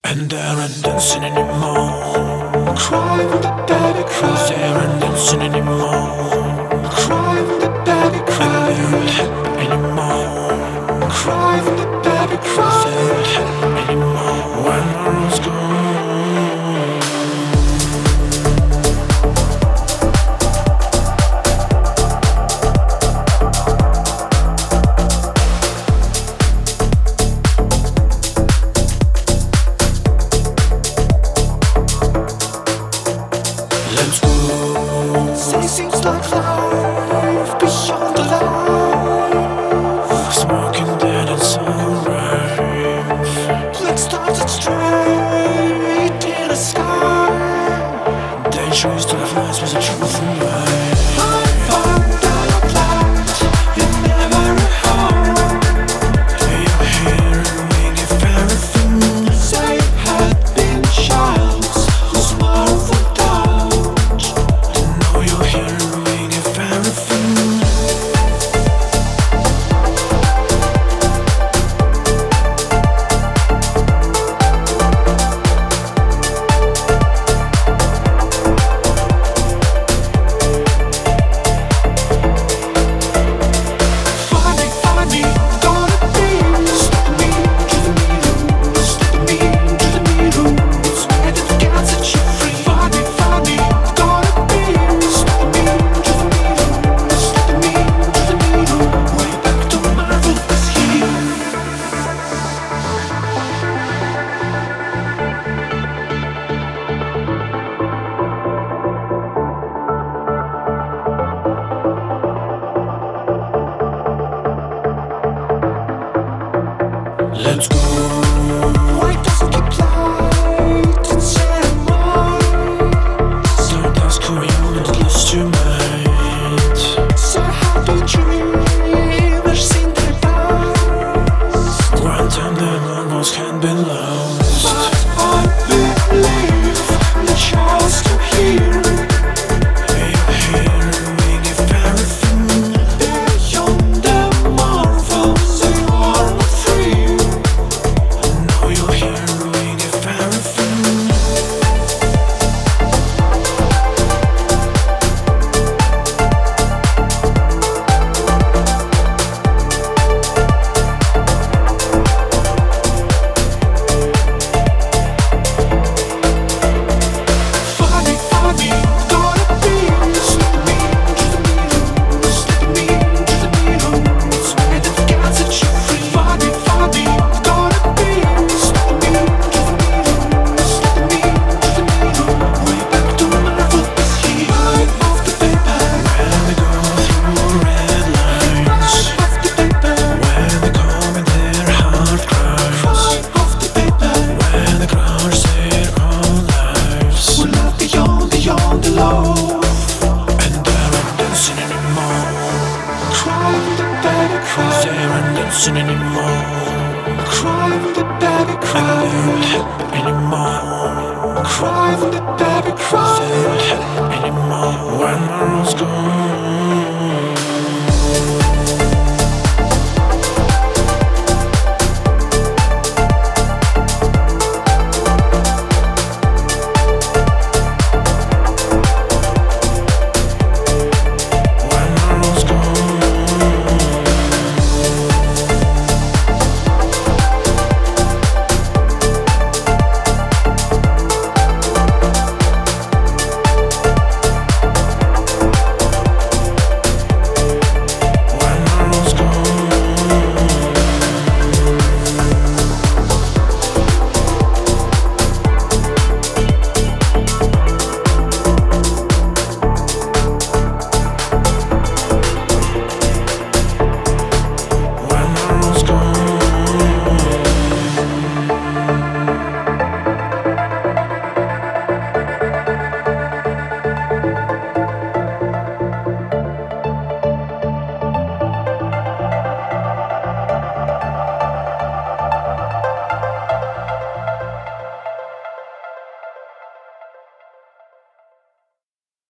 And they aren't dancing anymore. Cry when the baby cries. They aren't dancing anymore. Cry when the baby And they aren't cries. happy anymore. Cry when the baby They cries. aren't happy anymore. When mom's gone. Let's go. Say seems like life beyond the life. Smoking dead and sunrise. Let's start it straight in the sky. They choose to have lies with the truth in mind. I found out that you're never at home. You're here and we give everything. Say you had been child, who's more of a doubt. Know you're here and we give everything. Funny, gonna be step me to the middle, step me to the middle. It's where the can set you free. Funny, gonna be step me to the middle, step me to the middle. Way back to Marvel is here. Let's go. Why doesn't keep light inside of mine? Stardust going on and it lost your mind. So happy dreamers in their past. One time the marbles can be lost. But I believe the chance to hear.